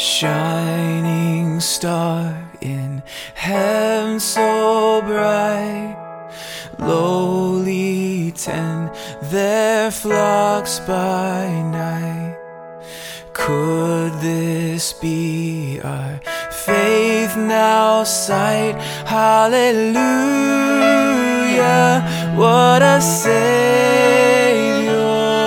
Shining star in heaven so bright, lowly tend their flocks by night. Could this be our faith now sight? Hallelujah, what a Savior.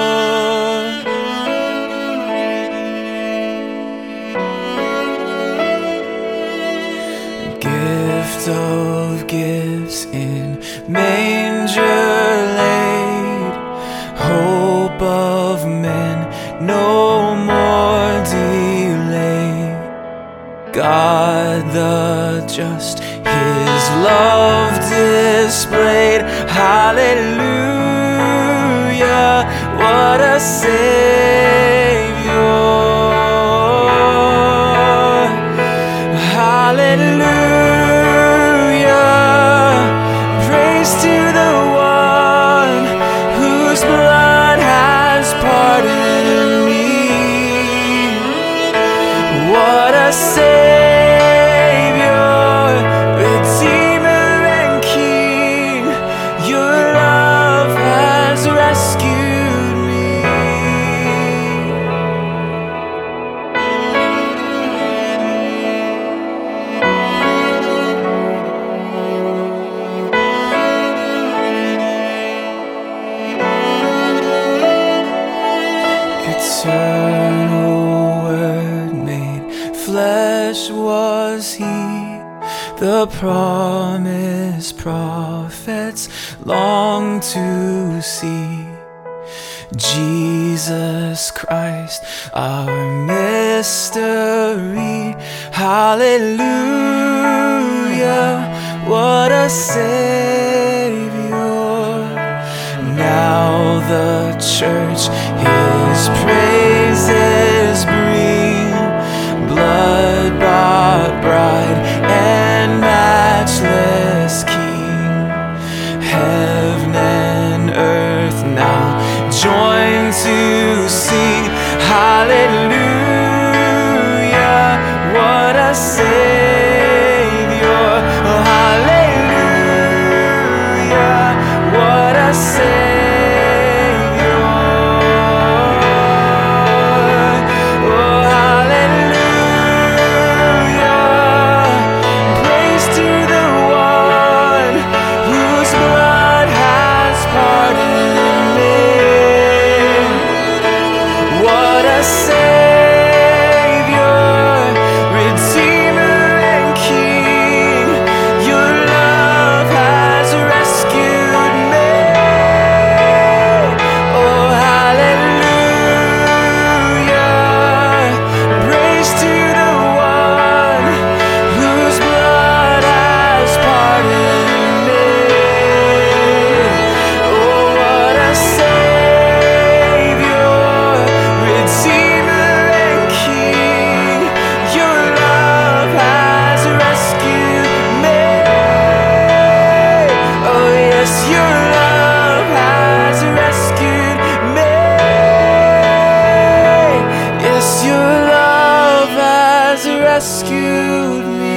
Gift of gifts in manger laid, hope of men no more delayed. God the just, His love displayed. Hallelujah, what a Savior. Hallelujah, praise to the one whose blood has pardoned me. What a Savior, Redeemer and King, your love has rescued me. Eternal Word made flesh was He, the promised prophets long to see. Jesus Christ, our mystery. Hallelujah, what a Savior. Now the church His praises bring, blood-bought bride and matchless King. Heaven and earth now join to sing. Hallelujah, what a Savior. Hallelujah, what a Savior. Rescued me.